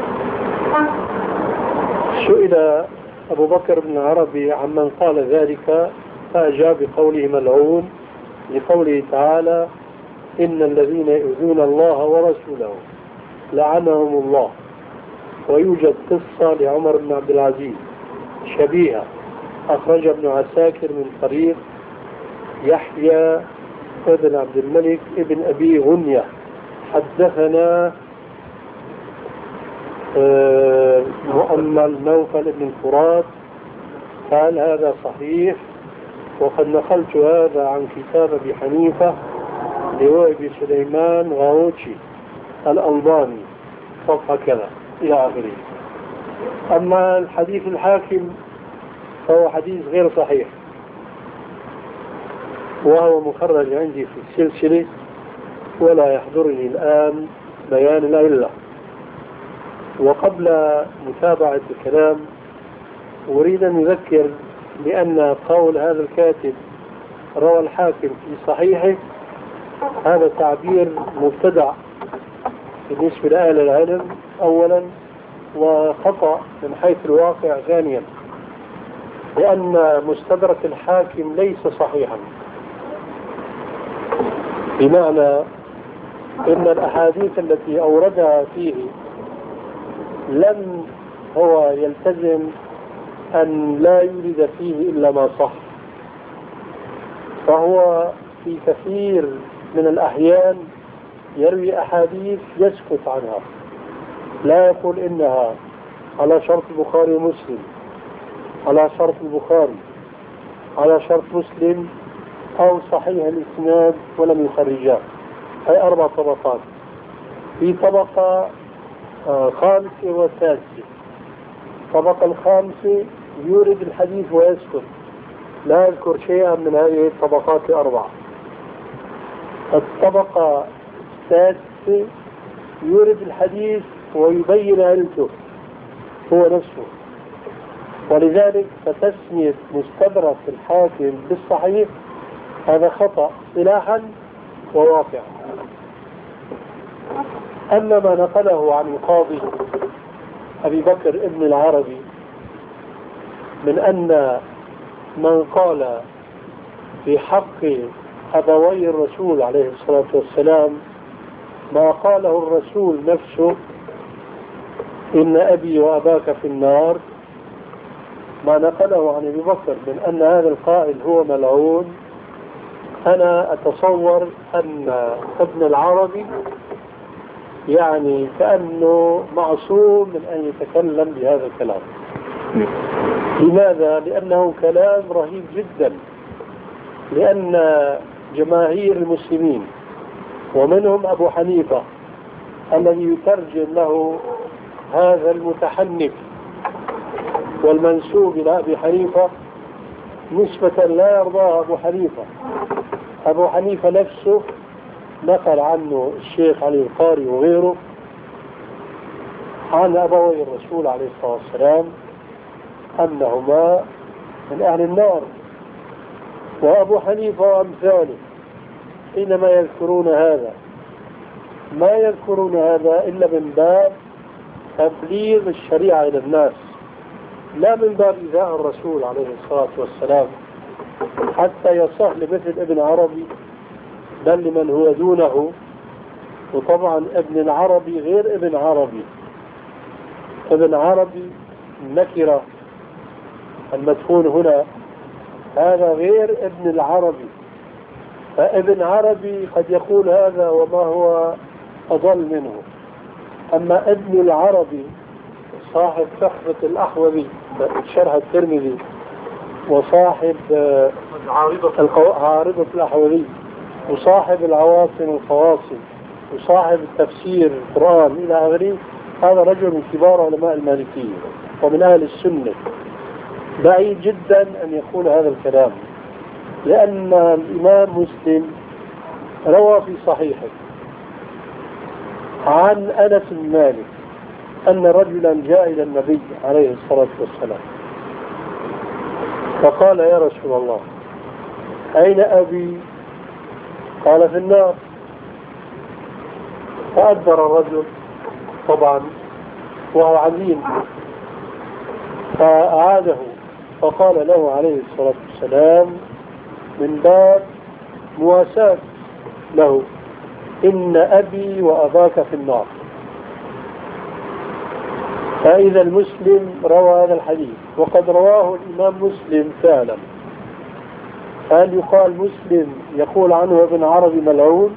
سئل أبو بكر بن العربي عمن قال ذلك فأجاب بقوله ملعون، لقوله تعالى: إن الذين يؤذون الله ورسوله لعنهم الله. ويوجد قصة لعمر بن عبد العزيز شبيهة أخرج ابن عساكر من طريق يحيى ابن عبد الملك ابن أبي غنية حدثنا مؤمل نوفل بن الفرات قال هذا صحيح، وقد نقلت هذا عن كتاب أبي حنيفة لوائب سليمان غاوتشي الألباني صفحة كذا إلى آخره. أما الحديث الحاكم فهو حديث غير صحيح، وهو مخرج عندي في السلسلة، ولا يحضرني الآن بيان العلة. وقبل متابعة الكلام أريد أن أذكر بأن قول هذا الكاتب روى الحاكم في صحيحه هذا تعبير مبتدع بالنسبة لأهل العلم أولا، وخطأ من حيث الواقع ثانيا، لأن مستدرك الحاكم ليس صحيحا، بمعنى إن الأحاديث التي أوردها فيه لم هو يلتزم أن لا يورد فيه إلا ما صح، فهو في كثير من الأحيان يروي أحاديث يسكت عنها، لا يقول إنها على شرط البخاري ومسلم، على شرط البخاري، على شرط مسلم، أو صحيح الإسناد ولم يخرجاه. هي 4 طبقات. في طبقة خامسة وسادسة. الطبقة الخامسة يورد الحديث ويسكت، لا يذكر شيئا من هذه الطبقات ال4. الطبقة السادسة يورد الحديث ويبين علته هو نفسه، ولذلك فتسمية مستدرك الحاكم بالصحيح هذا خطأ اصطلاحا وواقعا. أما ما نقله عن القاضي أبي بكر ابن العربي من أن من قال في حق أبوي الرسول عليه الصلاة والسلام ما قاله الرسول نفسه إن أبي وأباك في النار، ما نقله عن أبي بكر من أن هذا القائل هو ملعون، أنا أتصور أن ابن العربي يعني كأنه معصوم من أن يتكلم بهذا الكلام. لماذا؟ لأنه كلام رهيب جدا، لأن جماهير المسلمين ومنهم أبو حنيفة الذي يترجم له هذا المتحنف والمنسوب إلى أبي حنيفة نسبة لا يرضاها أبو حنيفة. أبو حنيفة نفسه نقل عنه الشيخ علي القاري وغيره عن أبوي الرسول عليه الصلاة والسلام أنهما من أهل النار. وأبو حنيفة وأمثاله حينما يذكرون هذا ما يذكرون هذا إلا من باب تبليغ الشريعة إلى الناس، لا من باب إيذاء الرسول عليه الصلاة والسلام حتى يصح لمثل ابن عربي بل لمن هو دونه. وطبعا ابن العربي غير ابن عربي، ابن عربي النكرة المدفون هنا هذا غير ابن العربي، فابن عربي قد يقول هذا وما هو أضل منه. أما ابن العربي صاحب تحفة الأحوذي شرح الترمذي وصاحب عارضة الأحوذي وصاحب العواصم القواصم وصاحب التفسير القرآن إلى آخره، هذا رجل من كبار علماء المالكية ومن أهل السنة، بعيد جدا أن يقول هذا الكلام، لأن الإمام مسلم روى في صحيحه عن أنس بن مالك أن رجلا جاء إلى النبي عليه الصلاة والسلام فقال يا رسول الله أين أبي؟ قال في النار. فأدبر الرجل طبعا وهو عليم فأعاده، فقال له عليه الصلاة والسلام من باب مواساة له إن أبي وأباك في النار. فإذا المسلم روى هذا الحديث وقد رواه الإمام مسلم فعلا، هل يقال مسلم يقول عنه ابن عربي ملعون؟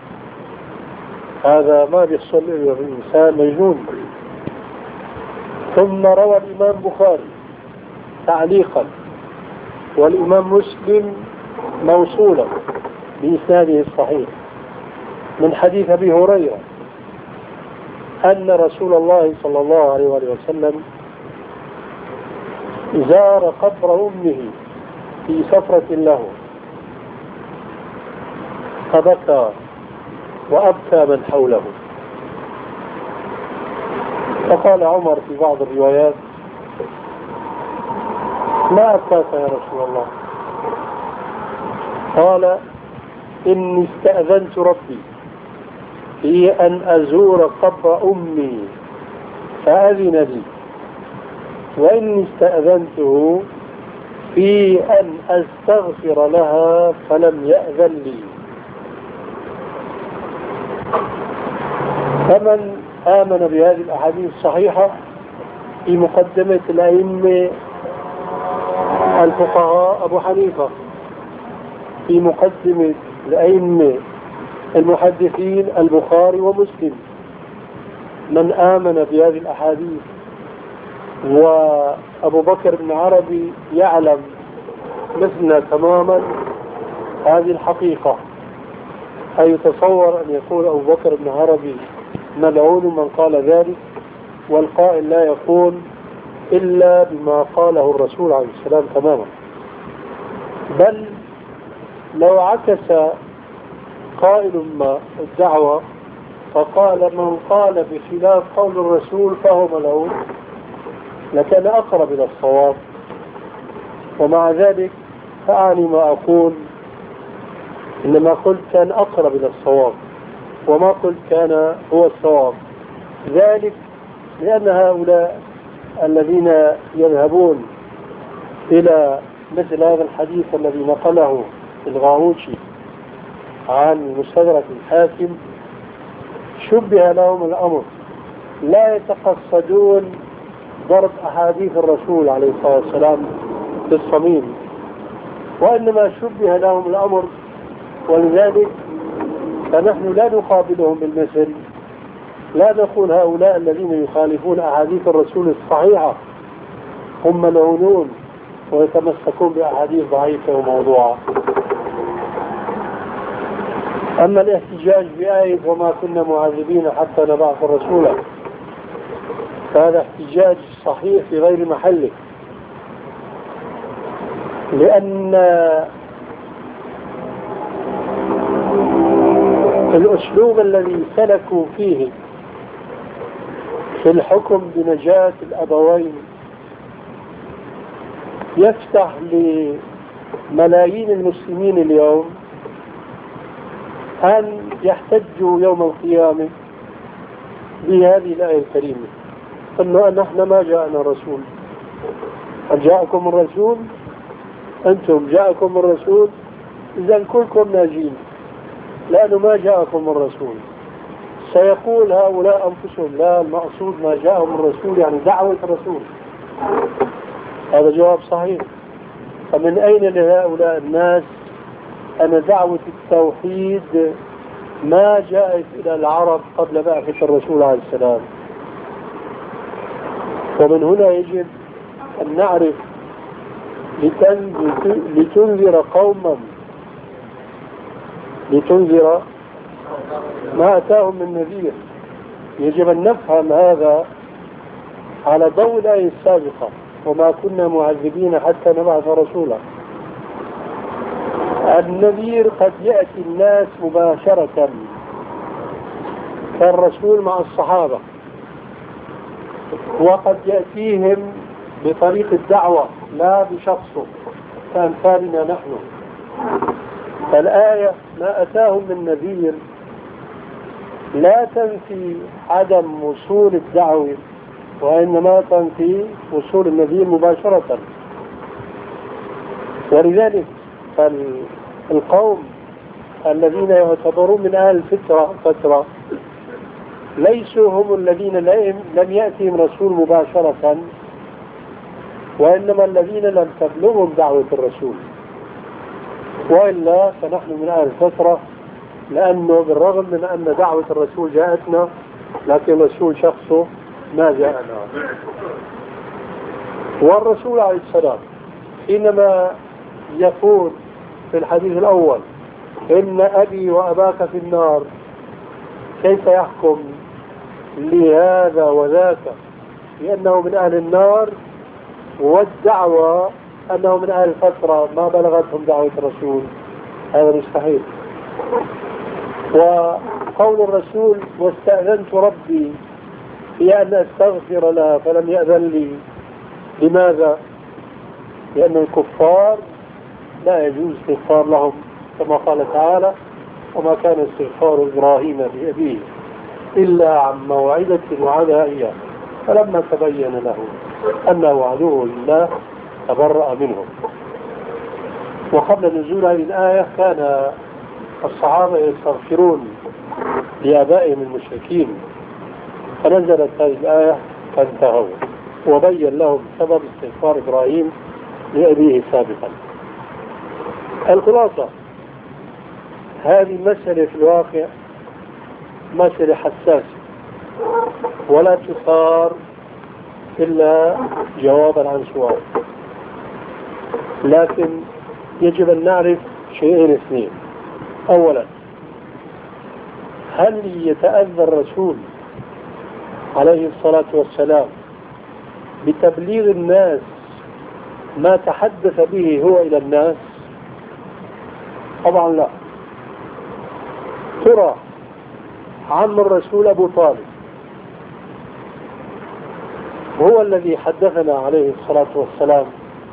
هذا ما بيحصل له الإنسان مجنون. ثم روى الإمام بخاري تعليقا والإمام مسلم موصولا بإسناده الصحيح من حديث أبي هريرة أن رسول الله صلى الله عليه وسلم زار قبر أمه في سفرة له فبكى وأبكى من حوله، فقال عمر في بعض الروايات: ما أبكاك يا رسول الله؟ قال: إني استأذنت ربي في أن أزور قبر أمي فأذن لي، وإني استأذنته في أن أستغفر لها فلم يأذن لي. فمن آمن بهذه الأحاديث الصحيحة في مقدمة الأئمة الفقهاء أبو حنيفة، في مقدمة الأئمة المحدثين البخاري ومسلم، من آمن بهذه الأحاديث وأبو بكر بن عربي يعلم مثلنا تماما هذه الحقيقة، أي يتصور أن يقول أبو بكر بن عربي ملعون من قال ذلك، والقائل لا يقول إلا بما قاله الرسول عليه السلام تماما. بل لو عكس قائل ما الدعوة فقال من قال بخلاف قول الرسول فهو ملعون لكان أقرب إلى الصواب. ومع ذلك فأعني ما أقول، إنما قلت كان أقرب إلى الصواب وما قلت كان هو الصواب، ذلك لأن هؤلاء الذين يذهبون إلى مثل هذا الحديث الذي نقله الغاووشي عن مستدرك الحاكم شبه لهم الأمر، لا يتقصدون ضرب أحاديث الرسول عليه الصلاة والسلام بالصميم، وإنما شبه لهم الأمر، ولذلك فنحن لا نقابلهم بالمثل، لا نقول هؤلاء الذين يخالفون أحاديث الرسول الصحيحة هم ملعونون ويتمسكون بأحاديث ضعيفة وموضوعة. أما الاحتجاج بآية وما كنا معذبين حتى نبعث رسولا فهذا احتجاج صحيح في غير محله، لأن الأسلوب الذي سلكوا فيه في الحكم بنجاة الأبوين يفتح لملايين المسلمين اليوم أن يحتجوا يوم القيامة بهذه الآية الكريمة، أنه نحن ما جاءنا رسول، جاءكم الرسول، أنتم جاءكم الرسول، إذن كلكم ناجين لأنه ما جاءكم الرسول. سيقول هؤلاء أنفسهم لا، المقصود ما جاءهم الرسول يعني دعوة الرسول. هذا جواب صحيح. فمن أين لهؤلاء الناس أن دعوة التوحيد ما جاءت إلى العرب قبل بعثة الرسول عليه السلام؟ ومن هنا يجب أن نعرف لتنذر قوما، لتنذر ما أتاهم من نذير. يجب أن نفهم هذا على ضوء الآية السابقة وما كنا معذبين حتى نبعث رسولا. النذير قد يأتي الناس مباشرة كالرسول مع الصحابة، وقد يأتيهم بطريق الدعوة لا بشخصه كأمثالنا نحن. فالآية ما أتاهم من نذير لا تنفي عدم وصول الدعوة، وإنما تنفي وصول النذير مباشرة. ولذلك فالقوم الذين يعتبرون من أهل الفترة ليسوا هم الذين لم يأتهم رسول مباشرة، وإنما الذين لم تبلغهم دعوة الرسول، وإلا فنحن من أهل الفترة، لأنه بالرغم من أن دعوة الرسول جاءتنا لكن الرسول شخصه ما جاءنا. والرسول عليه السلام حينما يقول في الحديث الأول إن أبي وأباك في النار، كيف يحكم لهذا وذاك لأنه من أهل النار، والدعوة أنه من أهل الفترة ما بلغتهم دعوة الرسول؟ هذا مستحيل. وقول الرسول واستأذنت ربي في أن أستغفر لها فلم يأذن لي، لماذا؟ لأن الكفار لا يجوز استغفار لهم، كما قال تعالى وما كان استغفار إبراهيم لأبيه إلا عن موعدة وعدها إياه فلما تبين له أنه عدو لله تبرأ منهم. وقبل نزول هذه الآية كان الصحابة يستغفرون لآبائهم المشركين، فنزلت هذه الآية فانتهوا وبين لهم سبب استغفار إبراهيم لأبيه سابقا. الخلاصة هذه المسألة في الواقع مسألة حساسة ولا تثار إلا جوابا عن سؤال، لكن يجب أن نعرف شيئين اثنين. أولا، هل يتأذى الرسول عليه الصلاة والسلام بتبليغ الناس ما تحدث به هو إلى الناس؟ طبعا لا. ترى عم الرسول أبو طالب هو الذي حدثنا عليه الصلاة والسلام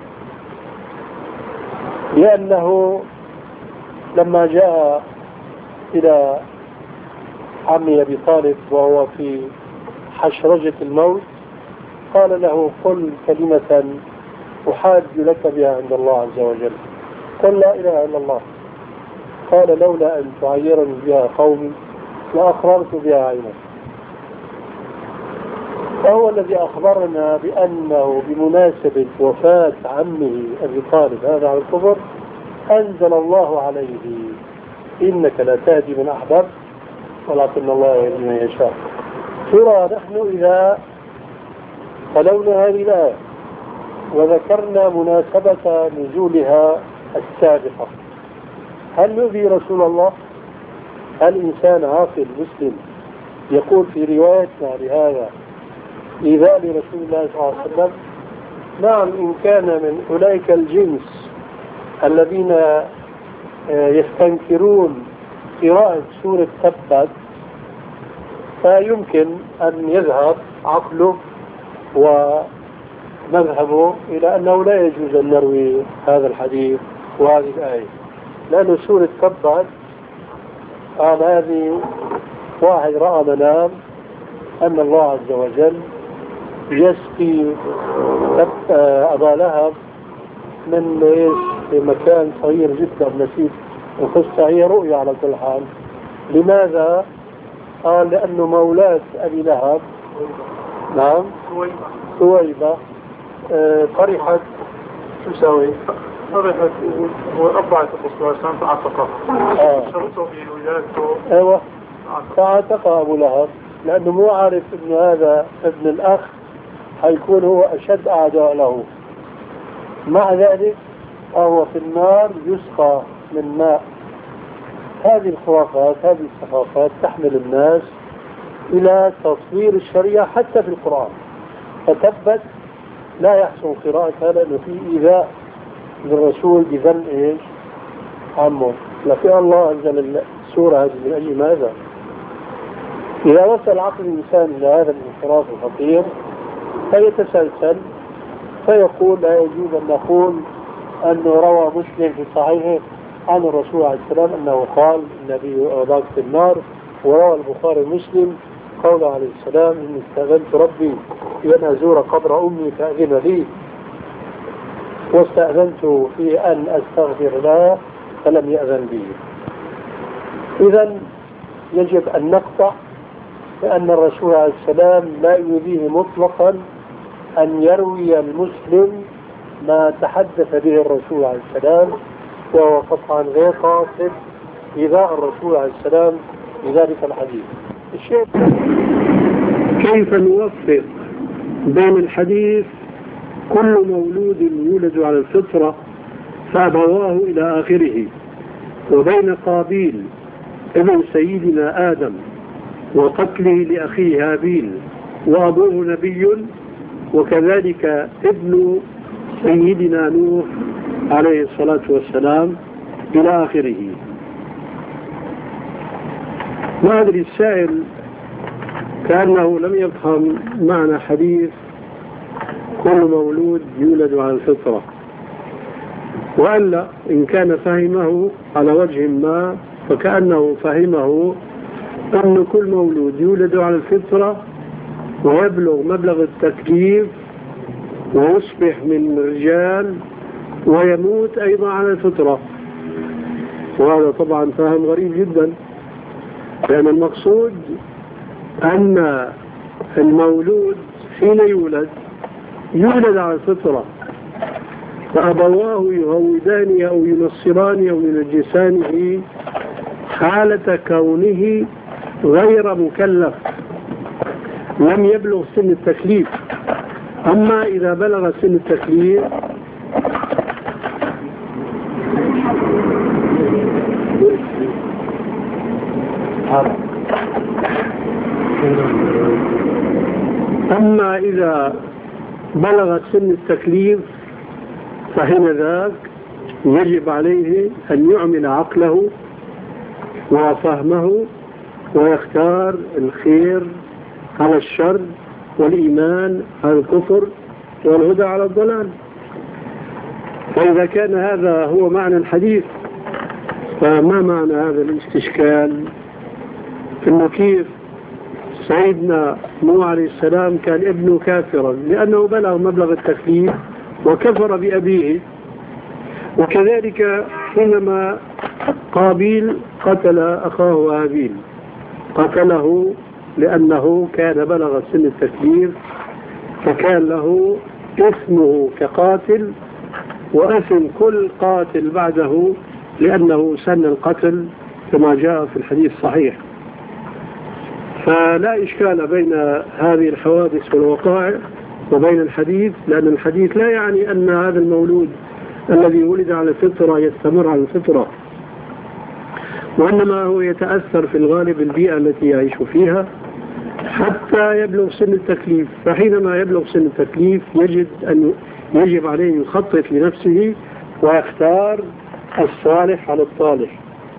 لأنه لما جاء إلى عم أبي طالب وهو في حشرجة الموت قال له قل كلمة أحاج لك بها عند الله عز وجل، قل لا إله إلا الله. قال لولا أن تعيرني بها قومي لأقررت بها عينك. فهو الذي أخبرنا بأنه بمناسبة وفاة عمه أبي طالب هذا على الكفر أنزل الله عليه إنك لا تهدي من أحببت ولكن الله يهدي من يشاء. ترى نحن إذا تلونا هذه الآية وذكرنا مناسبة نزولها السابقة، هل نؤذي رسول الله؟ هل إنسان عاقل مسلم يقول في روايتنا لهذا إيذاء لرسول الله صلى الله عليه وسلم؟ نعم، إن كان من أولئك الجنس الذين يستنكرون قراءة سورة تبت فيمكن أن يذهب عقله ومذهبه إلى أنه لا يجوز أن نروي هذا الحديث وهذه الآية، لأن سورة تبت قال هذه واحد رأى منام أن الله عز وجل يسقي أبا لهب من مكان صغير جدا نسيت القصة، هي رؤية على كل حال. لماذا؟ قال لأنه مولاة أبي لهب نعم ثويبة فرحت شو سوي؟ فرحت وربعت الرسول عشان تعتقه شرطه في ولايته. ايوه فاعتق أبو لهب لأنه مو عارف إنه هذا ابن الأخ حيكون هو أشد أعداء له. مع ذلك فهو في النار يسقى من ماء. هذه الخرافات هذه الثقافات تحمل الناس إلى تصوير الشريعة حتى في القرآن. فتبت لا يحسن قراءتها لأنه في إيذاء للرسول بذنب إيش؟ عمه. لكن الله أنزل السورة هذه من أجل ماذا؟ إذا وصل عقل الإنسان إلى هذا الانحراف الخطير فيتسلسل فيقول لا يجوز أن نقول أنه روى مسلم في صحيحه عن الرسول عليه السلام أنه قال النبي أباك في النار، وروى البخاري مسلم قوله عليه السلام إني استأذنت ربي في أن أزور قبر أمي فأذن لي واستأذنت في أن أستغفر لها فلم يأذن لي. إذن يجب أن نقطع لأن الرسول عليه السلام لا يؤذيه مطلقا أن يروي المسلم ما تحدث به الرسول عليه السلام، وهو قطعا غير قاصد إيذاء الرسول عليه السلام بذلك الحديث. كيف نوفق بين الحديث كل مولود يولد على الفطرة فأبواه إلى آخره، وبين قابيل ابن سيدنا آدم وقتله لأخيه هابيل وأبوه نبي، وكذلك ابن سيدنا نوح عليه الصلاة والسلام إلى آخره؟ ما أدري السائل كأنه لم يفهم معنى حديث كل مولود يولد على الفطرة، وألا إن كان فهمه على وجه ما فكأنه فهمه أن كل مولود يولد على الفطرة ويبلغ مبلغ التكليف ويصبح من رجال ويموت أيضا على الفطرة، وهذا طبعا فهم غريب جدا، لأن المقصود أن المولود حين يولد على الفطرة، فأبواه يهودانه أو ينصرانه أو ينجسانه حالة كونه غير مكلف، لم يبلغ سن التكليف. أما إذا بلغ سن التكليف فحين ذاك يجب عليه أن يعمل عقله وفهمه ويختار الخير على الشر والإيمان على الكفر والهدى على الضلال. فإذا كان هذا هو معنى الحديث، فما معنى هذا الاستشكال في إنه كيف سيدنا نوح عليه السلام كان ابنه كافرا لأنه بلغ مبلغ التكليف وكفر بأبيه، وكذلك حينما قابيل قتل أخاه هابيل قتله لأنه كان بلغ سن التكليف، فكان له اسمه كقاتل واسم كل قاتل بعده لأنه سن القتل كما جاء في الحديث الصحيح. فلا إشكال بين هذه الحوادث والوقائع وبين الحديث، لأن الحديث لا يعني أن هذا المولود الذي ولد على الفطرة يستمر على الفطرة، وإنما هو يتأثر في الغالب البيئة التي يعيش فيها حتى يبلغ سن التكليف. فحينما يبلغ سن التكليف يجب عليه أن يخطط لنفسه ويختار الصالح على الطالح.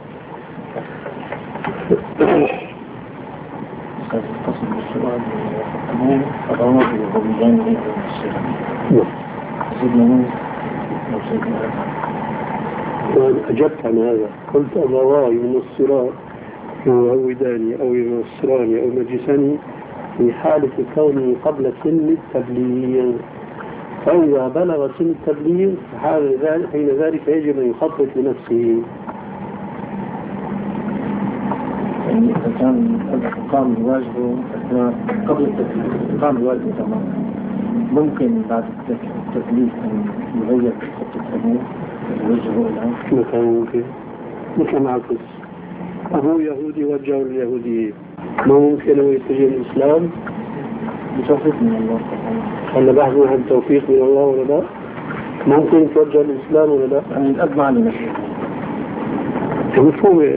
أجبت عن هذا، قلت أبواه ينصران يهوداني أو ينصراني أو ينجساني في حالة كونه قبل سن التبليغ، فإذا بلغ سن التبليغ حين ذلك يجب أن يخطط لنفسه. يعني إذا كان قام بواجبه قبل التكليف، قام بواجبه تماما، ممكن بعد التكليف أن يغير خطة الأمور ويوجهه الآن؟ ممكن مثل ما عكس أبوه يهودي وجهه اليهودية، ما ممكن هو يتجه الإسلام بتوفيق من الله. هل بحثوا عن توفيق من الله ولا لا؟ ممكن يتوجه الإسلام ولا لا؟ يعني الأب مع نفسه مفهوم.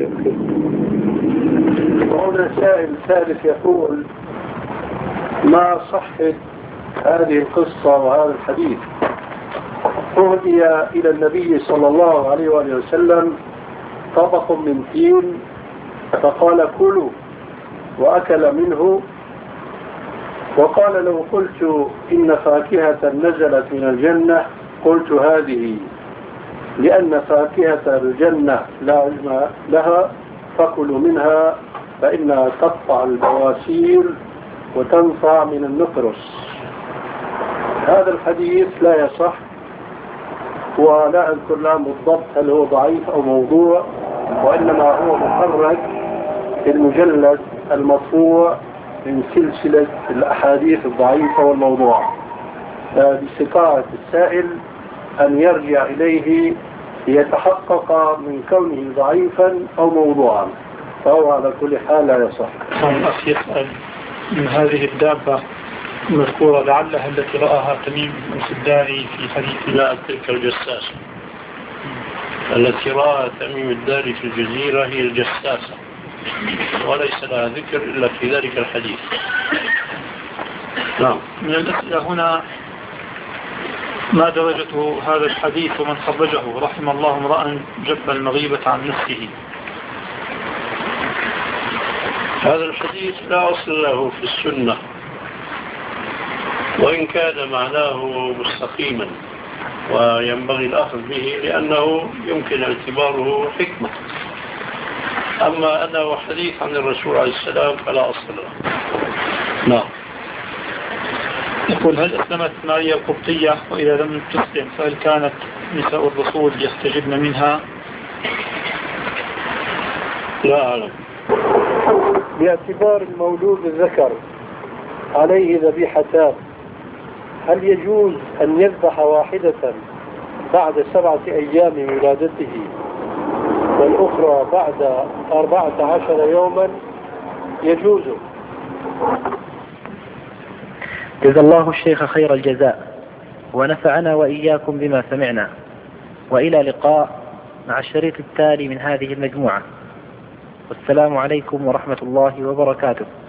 وهنا سائل ثالث يقول: ما صحة هذه القصة وهذا الحديث؟ أهدي إلى النبي صلى الله عليه وآله وسلم طبق من تين فقال كلوا، وأكل منه، وقال لو قلت إن فاكهة نزلت من الجنة قلت هذه، لأن فاكهة الجنة لا علم لها، فكلوا منها فإنها تقطع البواسير وتنفع من النقرس. هذا الحديث لا يصح، ولا أذكر الآن بالضبط هل هو ضعيف أو موضوع، وإنما هو مخرج في المجلد المطبوع من سلسلة الأحاديث الضعيفة والموضوعة، باستطاعة السائل أن يرجع إليه ليتحقق من كونه ضعيفا أو موضوعا، فهو على كل حال لا يصح. الأخ يسأل من هذه الدابة المذكورة لعلها التي رآها تميم الداري في حديث لا، تلك الجساسة التي رأى تميم الداري في الجزيرة هي الجساسة، وليس لها ذكر إلا في ذلك الحديث. نعم. من الأسئلة هنا: ما درجة هذا الحديث ومن خرجه؟ رحم الله امرأ جب المغيبة عن نفسه. هذا الحديث لا أصل له في السنة، وإن كان معناه مستقيما وينبغي الأخذ به لأنه يمكن اعتباره حكمة. أما أنه حديث عن الرسول عليه السلام فلا أصل له. نعم. يقول: هل أسلمت ماريا القبطية؟ وإذا لم تسلم فهل كانت نساء الرسول يحتجبن منها؟ لا أعلم. باعتبار المولود الذكر عليه ذبيحتان، هل يجوز أن يذبح واحدة بعد 7 أيام من ولادته والأخرى بعد 14 يوما؟ يجوز. جزا الله الشيخ خير الجزاء ونفعنا وإياكم بما سمعنا، وإلى لقاء مع الشريط التالي من هذه المجموعة، والسلام عليكم ورحمة الله وبركاته.